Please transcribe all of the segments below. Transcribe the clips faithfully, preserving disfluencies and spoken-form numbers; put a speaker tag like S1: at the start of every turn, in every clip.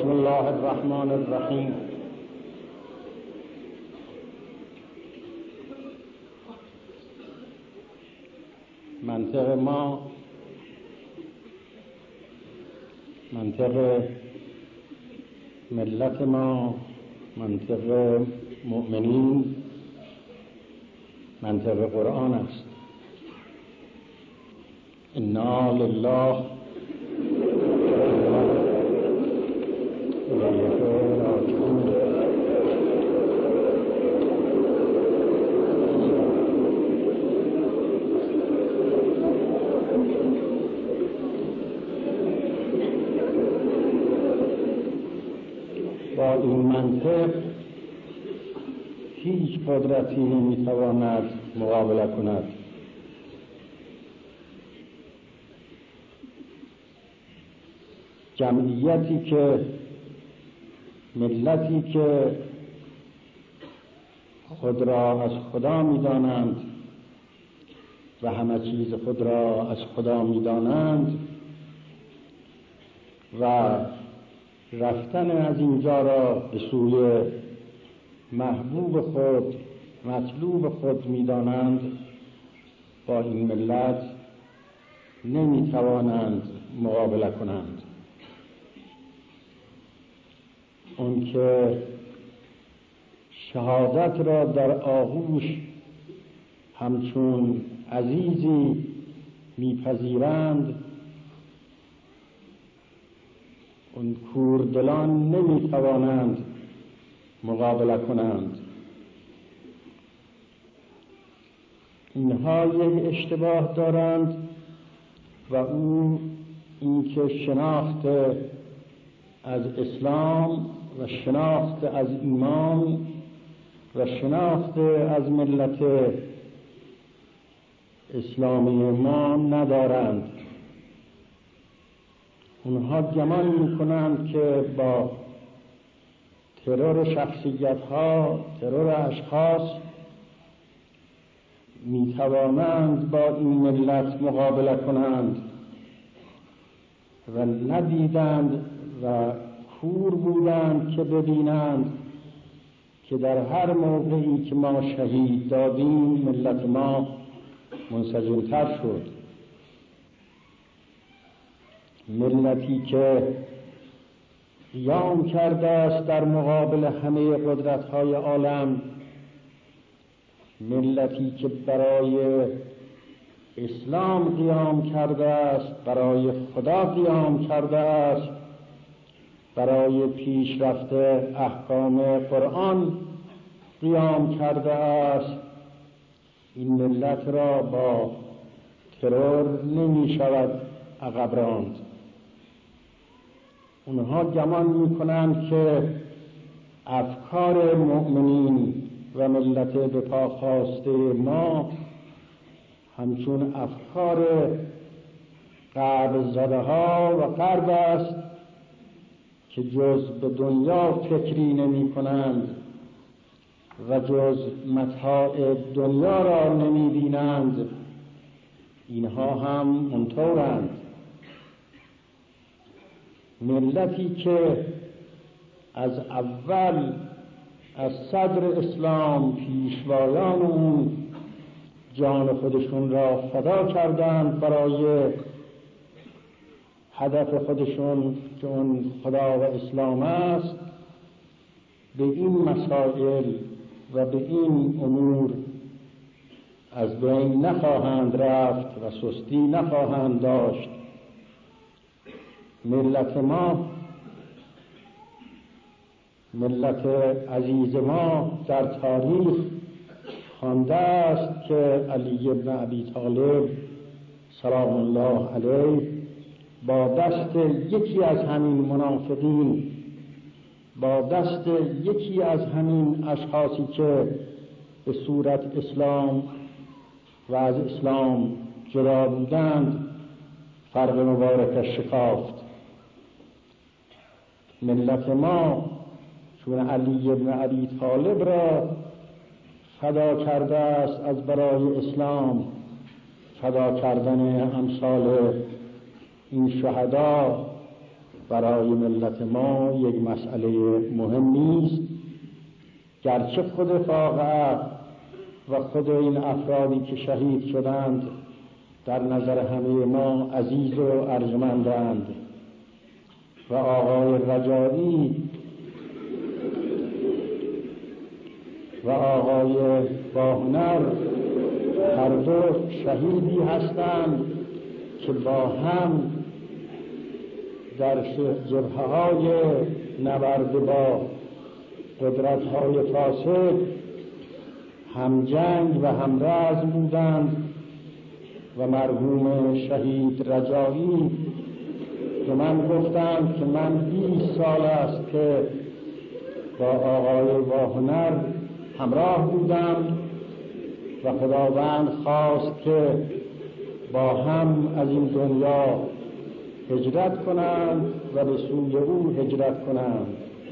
S1: بسم الله الرحمن الرحیم. منطق ما منطق ملت ما، منطق مؤمنین، منطق قرآن است. انا لله با این منطق هیچ قدرتی نمیتواند مقابله کند. جمعیتی که ملتی که خود را از خدا می‌دانند و همه چیز خود را از خدا می‌دانند و رفتن از اینجا را به سوی محبوب خود، مطلوب خود می‌دانند، با این ملت نمی‌توانند مقابله کنند. اون که شهادت را در آغوش همچون عزیزی میپذیرند، اون کوردلان نمیتوانند مقابله کنند. اینها یک اشتباه دارند و اون اینکه شناخت از اسلام و شناخت از ایمان و شناخت از ملت اسلامی ما ندارند. اونها گمان میکنند که با ترور شخصیت ها، ترور اشخاص میتوانند با این ملت مقابله کنند و ندیدند و کور بودند که ببینند که در هر موقعی که ما شهید دادیم ملت ما منسجم‌تر شد. ملتی که قیام کرده است در مقابل همه قدرت‌های عالم، ملتی که برای اسلام قیام کرده است، برای خدا قیام کرده است، برای پیشرفت احکام قرآن قیام کرده است، این ملت را با ترور نمی شود عقب راند. اونها گمان می کنند که افکار مؤمنین و ملت به پا خواسته ما همچون افکار غرب زده ها و غرب است که جز به دنیا فکری نمی کنند و جز متاع دنیا را نمی بینند. اینها هم اونطورند. ملتی که از اول از صدر اسلام پیشوایان اون جان خودشون را فدا کردند برای هدف خودشون که اون خدا و اسلام است، به این مسائل و به این امور از بین نخواهند رفت و سستی نخواهند داشت. ملت ما، ملت عزیز ما در تاریخ خوانده است که علی بن ابی طالب سلام الله علیه با دست یکی از همین منافقین، با دست یکی از همین اشخاصی که به صورت اسلام و از اسلام جدا بودند فرق مبارکش شکافت. ملت ما چون علی بن ابی طالب را فدا کرده است از برای اسلام، فدا کردن امثال این شهدا برای ملت ما یک مسئله مهم نیست، گرچه خود واقعه و خود این افرادی که شهید شدند در نظر همه ما عزیز و ارجمندند و آقای رجایی و آقای باهنر هر دو شهیدی هستند که با هم در جبهه‌های نبرد با قدرت‌های فاسد هم جنگ و هم رزم بودند و مرحوم شهید رجایی که من گفتم که من بیست سال است که با آقای باهنر همراه بودم و خداوند خواست که با هم از این دنیا هجرت کنند و به سوی او هجرت کنند.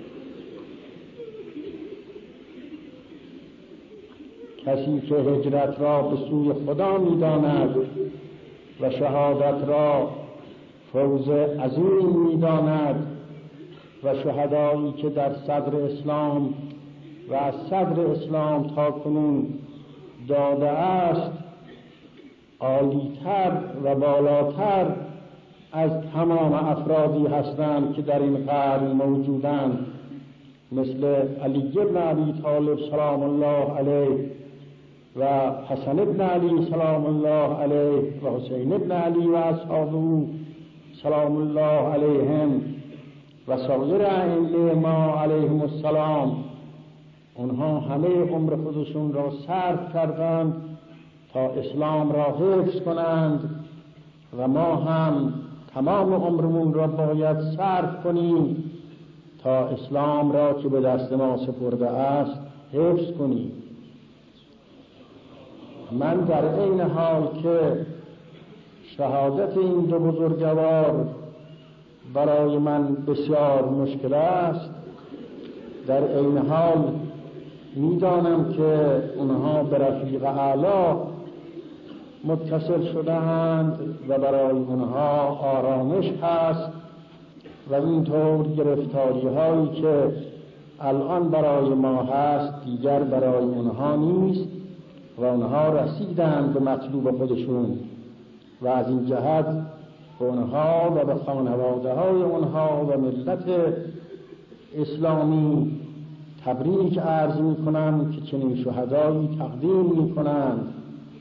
S1: کسی که هجرت را به سوی خدا می‌داند و شهادت را فوز عظیم می‌داند و شهدایی که در صدر اسلام و از صدر اسلام تا کنون داده است عالی‌تر و بالاتر از تمام افرادی هستند که در این قرن موجودند، مثل علی بن ابی طالب سلام الله علیه و حسن بن علی سلام الله علیه و حسین بن علی و اصحابه سلام الله علیهم و سایر ائمه ما علیهم السلام. اونها همه عمر خودشون را صرف کردند تا اسلام را حفظ کنند و ما هم تمام عمرمون را باید صرف کنیم تا اسلام را که به دست ما سپرده است حفظ کنیم. من در این حال که شهادت این دو بزرگوار برای من بسیار مشکل است، در این حال میدانم که اونها به رفیق اعلی متصل شده‌اند و برای اونها آرامش هست و اینطور گرفتاری هایی که الان برای ما هست دیگر برای اونها نیست و اونها رسیدند به مطلوب خودشون و از این جهت به اونها و به خانواده های اونها و ملت اسلامی تبریک عرض می کنم که چنین شهدایی تقدیم می کنند.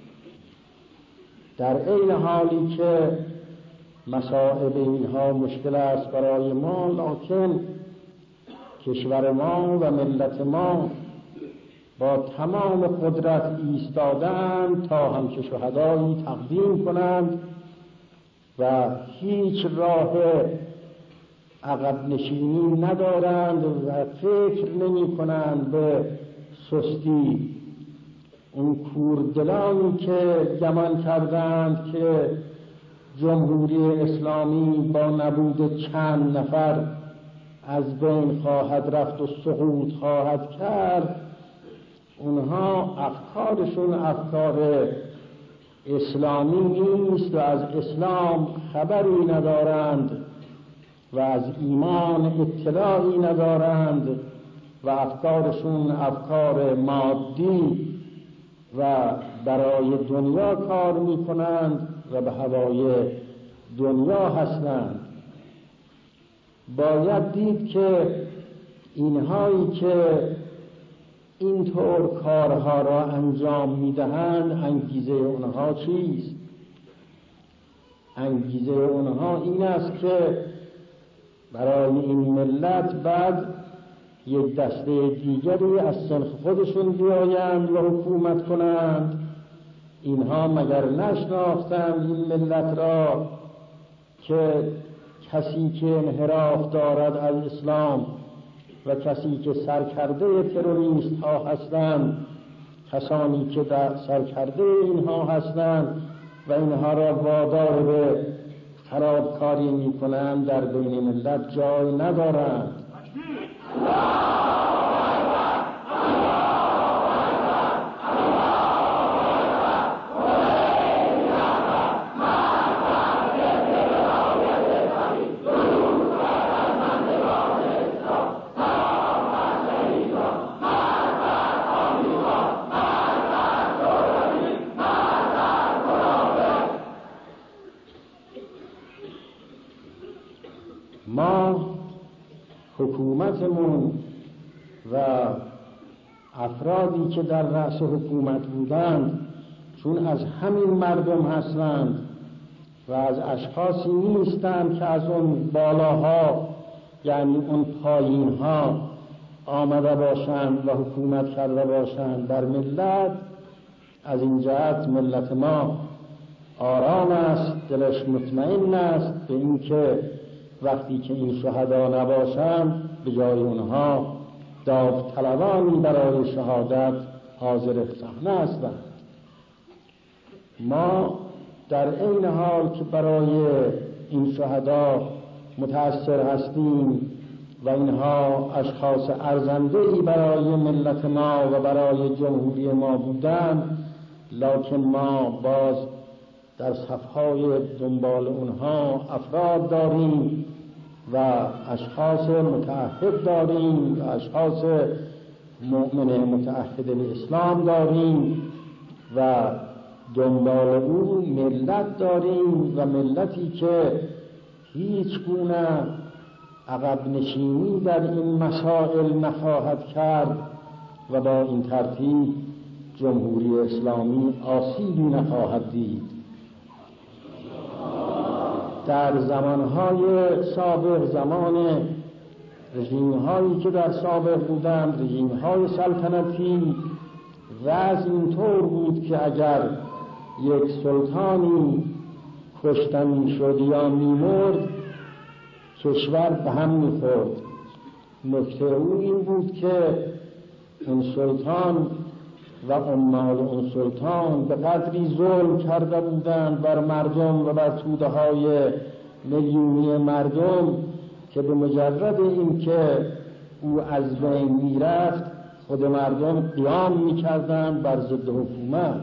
S1: در این حالی که مصائب اینها مشکل است برای ما، لکن کشور ما و ملت ما با تمام قدرت ایستادند تا همچه شهدایی تقدیم کنند و هیچ راه عقب نشینی ندارند و فکر نمی کنند به سستی. اون کوردلانی که گمان کردند که جمهوری اسلامی با نبود چند نفر از بین خواهد رفت و سقوط خواهد کرد، اونها افکارشون افکار اسلامی نیست و از اسلام خبری ندارند و از ایمان اطلاعی ندارند و افکارشون افکار مادی و برای دنیا کار می کنند و به هوای دنیا هستند. باید دید که اینهایی که اینطور کارها را انجام میدهند انگیزه اونها چیست؟ انگیزه اونها این است که برای این ملت بعد یک دسته دیگری از سنخ خودشون بیایند و حکومت کنند. اینها مگر نشناختند این ملت را که کسی که انحراف دارد از اسلام و کسی که سرکرده تروریست ها هستند، کسانی که در سرکرده اینها هستند و اینها را وادار به خرابکاری می کنند، در بین ملت جای ندارند. حکومتمون و افرادی که در رأس حکومت بودند، چون از همین مردم هستند و از اشخاصی نیستند که از اون بالاها یعنی اون پایینها آمده باشند و حکومت کرده باشند بر ملت، از این جهت ملت ما آرام است، دلش مطمئن است به اینکه وقتی که این شهدا نباشند به جای اونها داوطلبانی برای شهادت حاضر صحنه هستند. ما در این حال که برای این شهدا متأثر هستیم و اینها اشخاص ارزنده‌ای برای ملت ما و برای جمهوری ما بودند، لکن ما باز در صفهای دنبال اونها افراد داریم و اشخاص متعهد داریم و اشخاص مؤمن متعهد به اسلام داریم و دنبال او ملت داریم و ملتی که هیچ گونه عقب نشینی در این مسائل نخواهد کرد و با این ترتیب جمهوری اسلامی آسیبی نخواهد دید. در زمانهای سابق، زمان رژیم‌هایی که در سابق بودند، رژیم‌های سلطنتی، وضع اینطور بود که اگر یک سلطانی کشته می‌شد یا می‌مرد، کشور به هم می‌خورد. نکته او این بود که اون سلطان و عمال اون سلطان به قدری ظلم کرده بودند بر مردم و بر توده‌های میلیونی مردم که به مجرد این که او از بین میرفت خود مردم قیام میکردند بر ضد حکومت.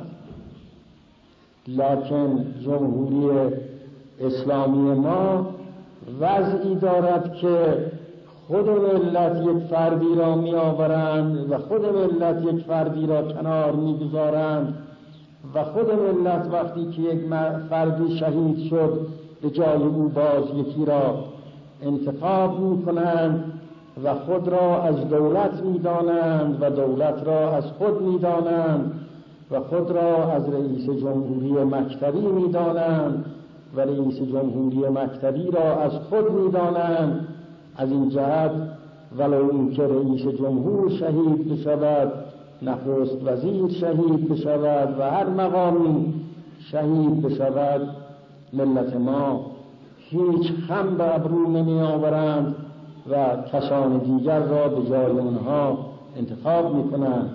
S1: لکن جمهوری اسلامی ما وضعی دارد که خود ملت یک فردی را می آورند و خود ملت یک فردی را کنار می گذارند و خود ملت وقتی که یک فردی شهید شد به جای او باز یکی را انتخاب می کنند و خود را از دولت می دانند و دولت را از خود می دانند و خود را از رئیس جمهوری مکتبی می دانند و رئیس جمهوری مکتبی را از خود می دانند. از این جهت ولو اینکه رئیس جمهور شهید بشود، نخست وزیر شهید بشود و هر مقامی شهید بشود، ملت ما هیچ خم به ابرو نمی آورند و کسان دیگر را به جای آنها انتخاب می کنند.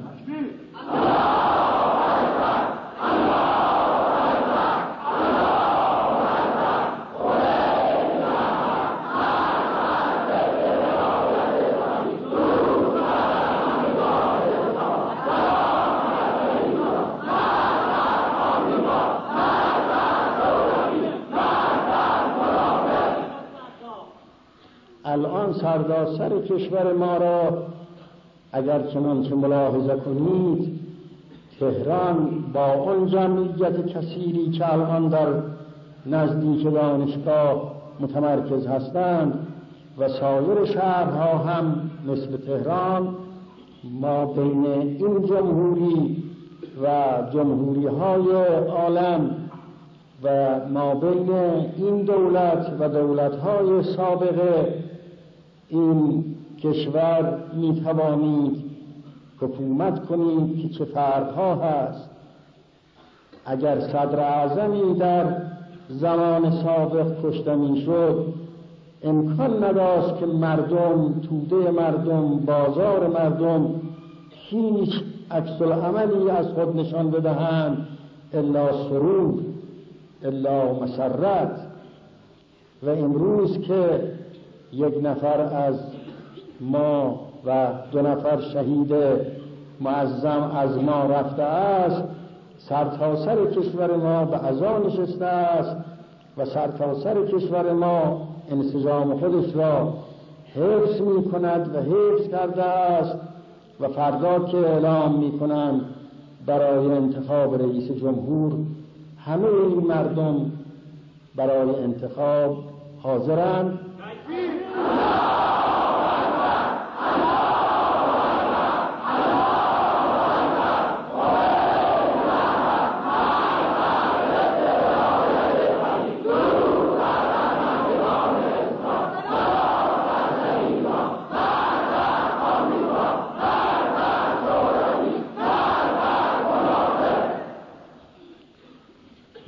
S1: الان سرتاسر کشور ما را اگر چنانچه ملاحظه کنید، تهران با آن جمعیت کثیری که الان در نزدیک دانشگاه متمرکز هستند و سایر شهرها هم مثل تهران، ما بین این جمهوری و جمهوری های عالم و ما بین این دولت و دولت های سابقه این کشور می توانید حکومت کنید که چه فرقها هست. اگر صدر اعظمی در زمان سابق کشته می شد، امکان نداشت که مردم، توده مردم، بازار مردم هیچ عکس العملی از خود نشان بدهند الا سرور، الا مسرت. و امروز که یک نفر از ما و دو نفر شهید معظم از ما رفته است، سرتاسر کشور ما به عزا نشسته است و سرتاسر کشور ما انسجام خودش را حفظ می کند و حفظ کرده است و فردا که اعلام می کنند برای انتخاب رئیس جمهور، همه این مردم برای انتخاب حاضرند.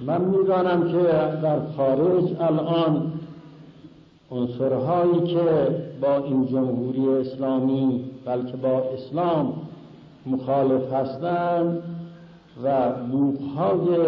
S1: من می‌دانم که در خارج الان عنصرهایی که با این جمهوری اسلامی بلکه با اسلام مخالف هستند و گروه‌های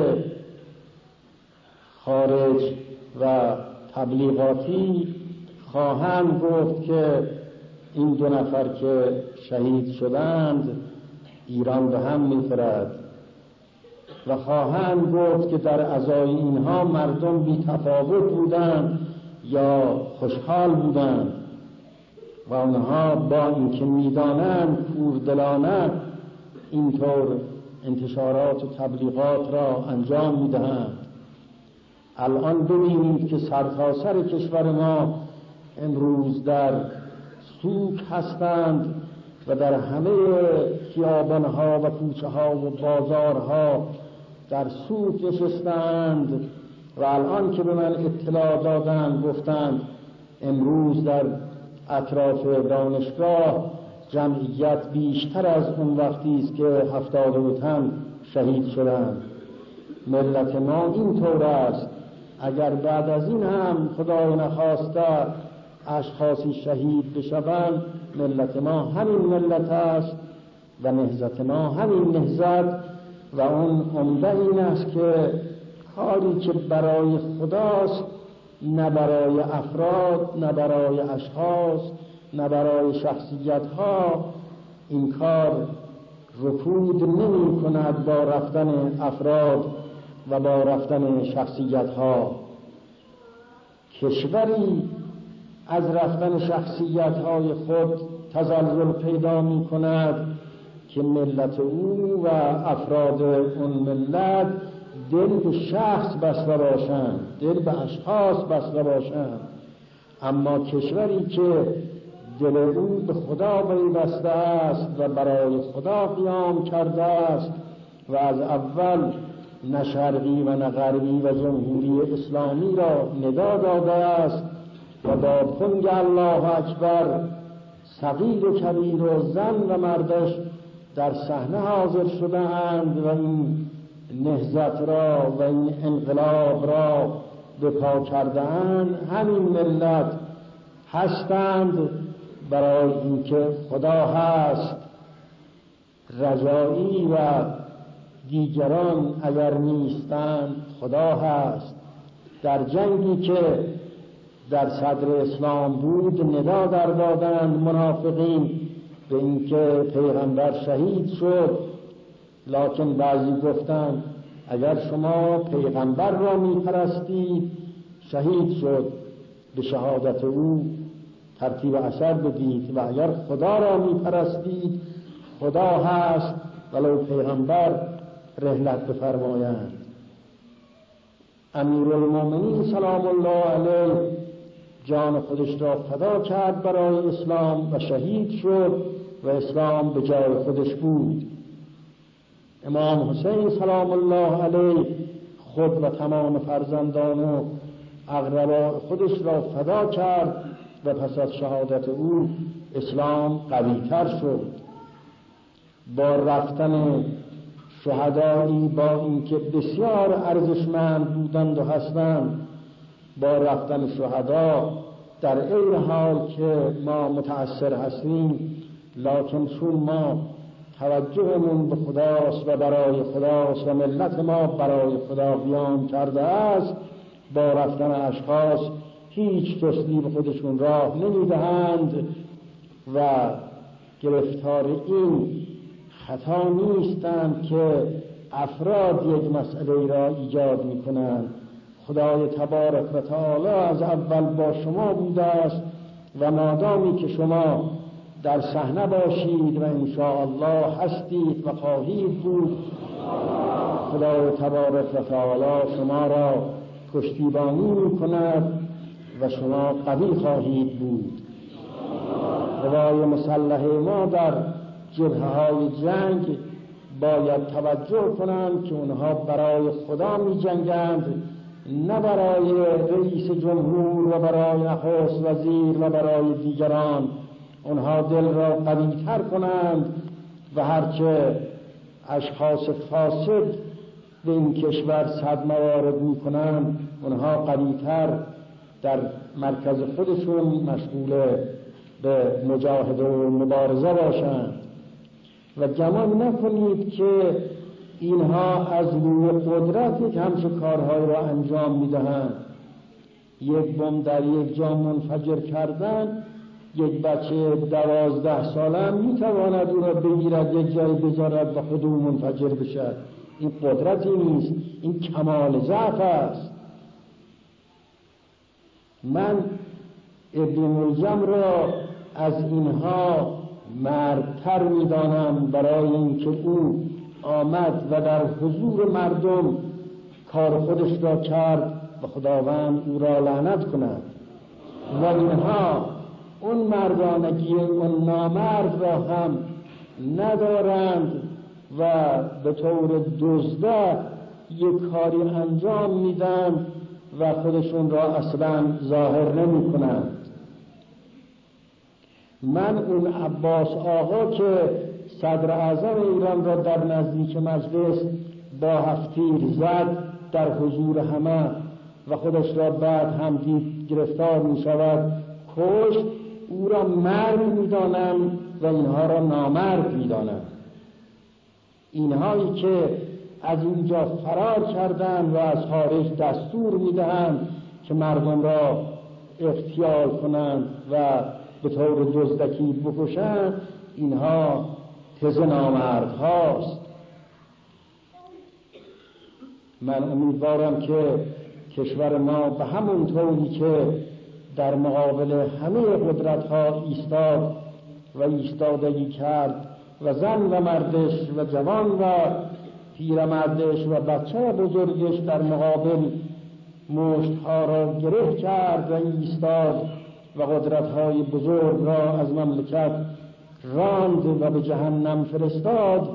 S1: خارج و تبلیغاتی خواهند گفت که این دو نفر که شهید شدند ایران به هم می‌خورد و خواهند گفت که در ازای اینها مردم بی تفاوت بودند یا خوشحال بودند و آنها با اینکه می‌دانند کوردلانه اینطور انتشارات و تبلیغات را انجام می‌دهند. الان ببینید که سرتاسر کشور ما امروز در سوق هستند و در همه خیابان‌ها و کوچه‌ها و بازارها در سوق نشستند و الان که به من اطلاع دادند گفتند امروز در اطراف دانشگاه جمعیت بیشتر از اون وقتی است که هفتاد و تن شهید شدند. ملت ما اینطور است، اگر بعد از این هم خدای نخواسته اشخاصی شهید بشوند ملت ما همین ملت است و نهضت ما همین نهضت و اون عمده این است که کاری که برای خداست نه برای افراد نه برای اشخاص نه برای شخصیت ها این کار رکود نمی کند با رفتن افراد و با رفتن شخصیت ها. کشوری از رفتن شخصیت های خود تزلزل پیدا می کند که ملت او و افراد اون ملت دل به شخص بسته باشند، دل به اشخاص بسته باشند. اما کشوری که دل او به خدا پیوسته است و برای خدا قیام کرده است و از اول نه شرقی و نه غربی و جمهوری اسلامی را ندا داده است و با پنگ الله اکبر صغیر و کبیر و زن و مردش در صحنه حاضر شده اند و این نهضت را و این انقلاب را به پا کرده اند، همین ملت هستند برای اینکه خدا هست، رجایی و دیگران اگر نیستند خدا هست. در جنگی که در صدر اسلام بود ندا در دادند منافقین به اینکه پیغمبر شهید شد، لکن بعضی گفتند اگر شما پیغمبر را می‌پرستید شهید شد، به شهادت او ترتیب اثر بدید و اگر خدا را می‌پرستید خدا هست ولو پیغمبر رحلت بفرمایند. امیرالمومنین سلام الله علیه جان خودش را فدا کرد برای اسلام و شهید شد و اسلام به جای خودش بود. امام حسین سلام الله علیه خود و تمام فرزندان و اقربا خودش را فدا کرد و پس از شهادت او اسلام قوی‌تر شد. با رفتن شهدایی با اینکه بسیار ارزشمند بودند و هستند، با رفتن شهدا در این حال که ما متأثر هستیم، لکن چون ما توجهمون به خداست و برای خداست و ملت ما برای خدا قیام کرده است، با رفتن اشخاص هیچ کسی به خودشون راه نمیدهند و گرفتار این خطا نیستند که افراد یک مسئله را ایجاد میکنند. خدای تبارک و تعالی از اول با شما بوده است و مادامی که شما در صحنه باشید و انشاءالله هستید و خواهید بود، خدای تبارک و تعالی شما را پشتیبانی میکند و شما قوی خواهید بود. قوای مسلح ما در جبهه‌های جنگ باید توجه کنند که اونها برای خدا می جنگند، نه برای رئیس جمهور و برای نخست وزیر و برای دیگران. اونها دل را قوی‌تر کنند و هرچه اشخاص فاسد به این کشور صدمه وارد میکنن اونها قوی‌تر در مرکز خودشون مشغول به مجاهده و مبارزه باشند و گمان نکنید که اینها از روی قدرت یک همچه کارهای را انجام میدهند. یک بم در یک جا منفجر کردن، یک بچه دوازده ساله هم میتواند او را بگیرد یک جای بذارد و خود او منفجر بشد. این قدرتی نیست، این کمال ضعف است. من ابن ملجم را از اینها مردتر میدانم، برای اینکه او آمد و در حضور مردم کار خودش را کرد و خداوند او را لعنت کند و اینها اون مردانگی اون نامرد را هم ندارند و به طور دزده یک کاری انجام میدن و خودشون را اصلا ظاهر نمی کنند. من اون عباس آقا که صدر اعظم ایران را در نزدیک مجلس با هفتیر زد در حضور همه و خودش را بعد هم دید گرفتار می شود کشت، او را مرد می دانم و اینها را نامرد می دانم. اینهایی که از اینجا فرار کردند و از خارج دستور می دهند که مردم را اغتیال کنند و به طور دزدکی بکشند، اینها تز نامرد هاست. من امیدوارم که کشور ما به همون طوری که در مقابل همه قدرت ها ایستاد و ایستادگی کرد و زن و مردش و جوان و پیرمردش و بچه و بزرگش در مقابل مشتها را گره کرد و ایستاد و قدرت‌های بزرگ را از مملکت راند و به جهنم فرستاد،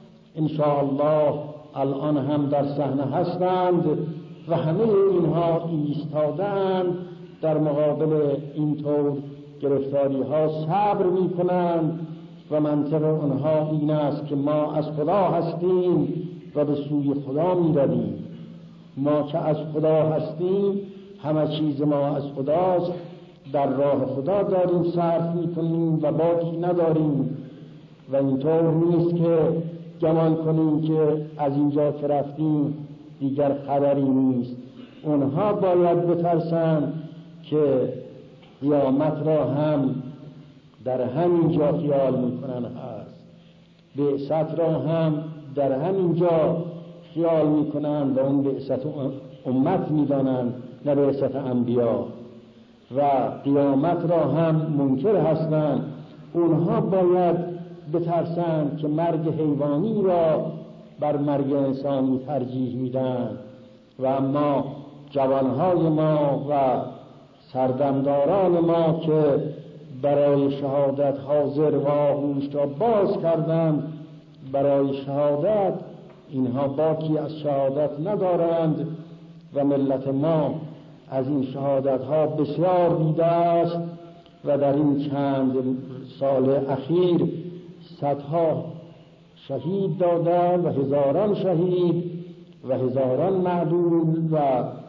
S1: انشاءالله الان هم در صحنه هستند و همه اینها ایستادند در مقابل اینطور گرفتاری ها صبر می کنند و منطق اونها این است که ما از خدا هستیم و به سوی خدا می رویم. ما که از خدا هستیم، همه چیز ما از خداست، در راه خدا داریم صرف می کنیم و باکی نداریم و اینطور نیست که گمان کنیم که از اینجا که رفتیم دیگر خبری نیست. اونها باید بترسند که قیامت را هم در همین جا خیال میکنن هست، بعثت را هم در همین جا خیال میکنن و اون بعثت امت میدانن نه بعثت انبیا، و قیامت را هم منکر هستند. اونها باید بترسند که مرگ حیوانی را بر مرگ انسانی ترجیح میدن و اما جوانهای ما و سردمداران ما که برای شهادت حاضر و آغوش را باز کردند برای شهادت، اینها باکی از شهادت ندارند و ملت ما از این شهادت ها بسیار دیده است و در این چند سال اخیر صدها شهید دادند و هزاران شهید و هزاران معدوم و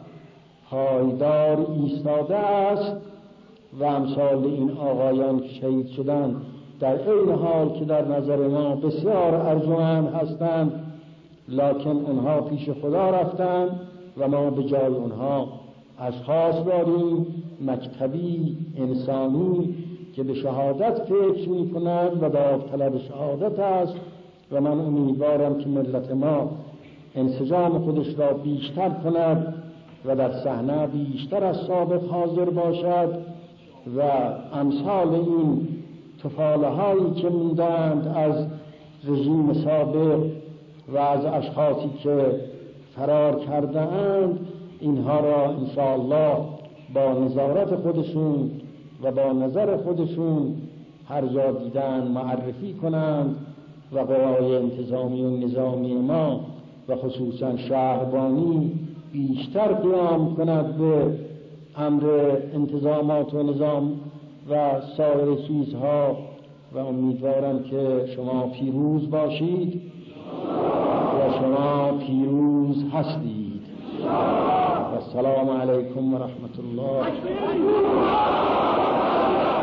S1: پایدار ایستاده است و امثال این آقایان که شهید شدند در این حال که در نظر ما بسیار ارجمند هستند، لکن اونها پیش خدا رفتند و ما به جای اونها اشخاص داریم مکتبی انسانی که به شهادت فکر می کنند و داوطلب شهادت است و من امیدوارم که ملت ما انسجام خودش را بیشتر کند و در صحنه بیشتر از سابق حاضر باشد و امثال این تفاله هایی که موندند از رژیم سابق و از اشخاصی که فرار کرده اند، اینها را انشاءالله با نظارت خودشون و با نظر خودشون هر جا دیدن معرفی کنند و قوای انتظامی و نظامی ما و خصوصا شهربانی بیشتر قیام کند به امر انتظامات و نظام و سایر چیزها و امیدوارم که شما پیروز باشید و و شما پیروز هستید. و السلام علیکم و رحمت الله.